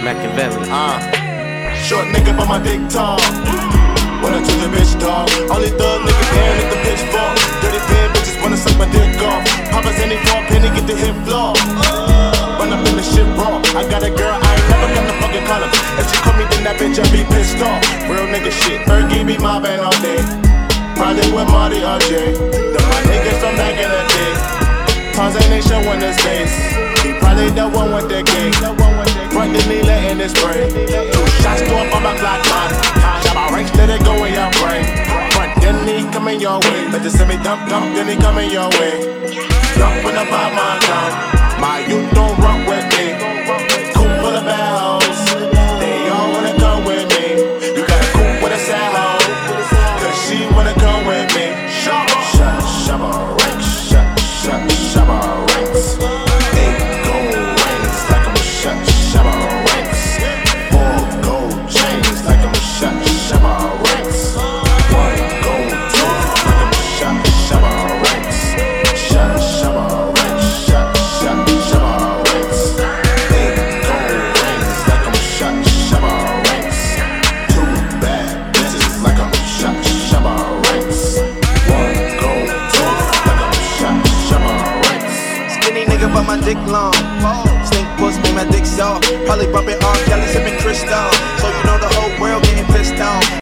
Machiavelli. Short nigga but my dick tall. Wanna choose a bitch dog. Only thug nigga can hit the pitchfork. Dirty pen bitches wanna suck my dick off. Papa's any for a penny get the hit floor. Run up in the shit raw. I got a girl I ain't never gonna fucking call her. If she call me then that bitch I be pissed off. Real nigga shit. Fergie be mobbing all day. Probably with Marty or Jay. The my niggas from back in the day. Tarzan ain't showing his face. He probably the one with the game. Front the knee letting it spray. 2 shots to up on my clock line. Shot my ranks, let it go in your brain. Front then he coming your way. Let just send me dump, then he coming your way. Dump when I buy my gun. My youth don't run with me. Coop full of bad hoes. They all wanna come with me. You got a coop with a sad hoe. Cause she wanna come with me. Shabba ranks. Shabba ranks. 8 gold rings like I'm Shabba ranks. 4 gold chains like I'm Shabba ranks. 1 gold tooth like I'm Shabba ranks. Shabba ranks. Shabba ranks. 8 gold rings like I'm Shabba ranks. 2 bad bitches like I'm Shabba ranks. 1 gold tooth like I'm Shabba ranks. Skinny nigga but my dick long. Stink puss make my dick soft. Probably bumping R. Kelly sipping Cristal. So you know the whole world getting pissed off.